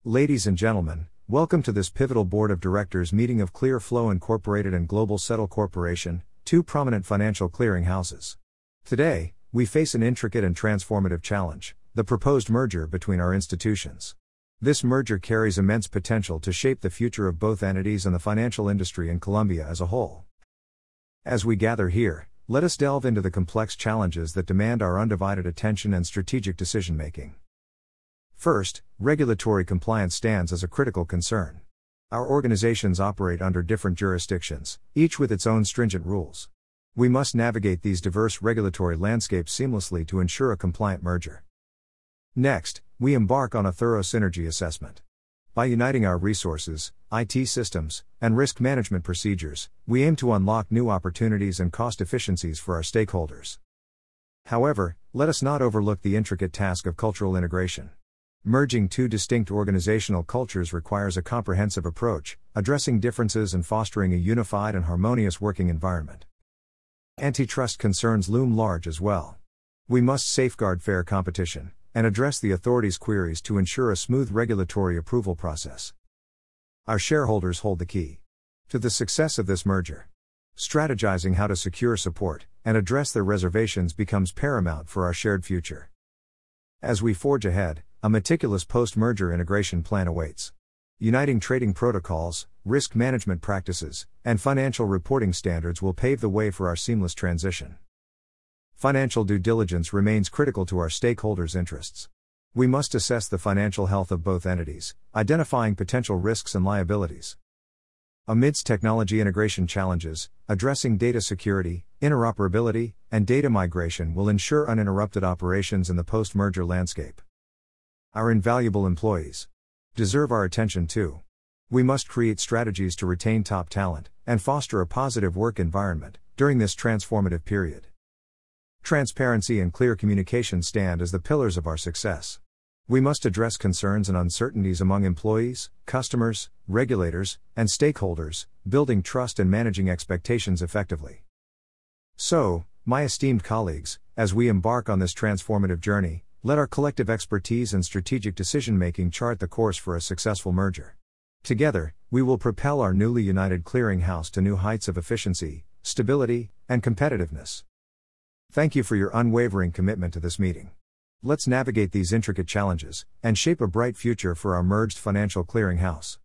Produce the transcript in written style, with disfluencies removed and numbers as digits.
Ladies and gentlemen, welcome to this pivotal board of directors meeting of Clearflow Incorporated and Global Settle Corporation, two prominent financial clearing houses. Today, we face an intricate and transformative challenge: the proposed merger between our institutions. This merger carries immense potential to shape the future of both entities and the financial industry in Colombia as a whole. As we gather here, let us delve into the complex challenges that demand our undivided attention and strategic decision-making. First, regulatory compliance stands as a critical concern. Our organizations operate under different jurisdictions, each with its own stringent rules. We must navigate these diverse regulatory landscapes seamlessly to ensure a compliant merger. Next, we embark on a thorough synergy assessment. By uniting our resources, IT systems, and risk management procedures, we aim to unlock new opportunities and cost efficiencies for our stakeholders. However, let us not overlook the intricate task of cultural integration. Merging two distinct organizational cultures requires a comprehensive approach, addressing differences and fostering a unified and harmonious working environment. Antitrust concerns loom large as well. We must safeguard fair competition and address the authorities' queries to ensure a smooth regulatory approval process. Our shareholders hold the key to the success of this merger. Strategizing how to secure support and address their reservations becomes paramount for our shared future. As we forge ahead, a meticulous post-merger integration plan awaits. Uniting trading protocols, risk management practices, and financial reporting standards will pave the way for our seamless transition. Financial due diligence remains critical to our stakeholders' interests. We must assess the financial health of both entities, identifying potential risks and liabilities. Amidst technology integration challenges, addressing data security, interoperability, and data migration will ensure uninterrupted operations in the post-merger landscape. Our invaluable employees deserve our attention too. We must create strategies to retain top talent and foster a positive work environment during this transformative period. Transparency and clear communication stand as the pillars of our success. We must address concerns and uncertainties among employees, customers, regulators, and stakeholders, building trust and managing expectations effectively. So, my esteemed colleagues, as we embark on this transformative journey, let our collective expertise and strategic decision-making chart the course for a successful merger. Together, we will propel our newly united clearinghouse to new heights of efficiency, stability, and competitiveness. Thank you for your unwavering commitment to this meeting. Let's navigate these intricate challenges and shape a bright future for our merged financial clearinghouse.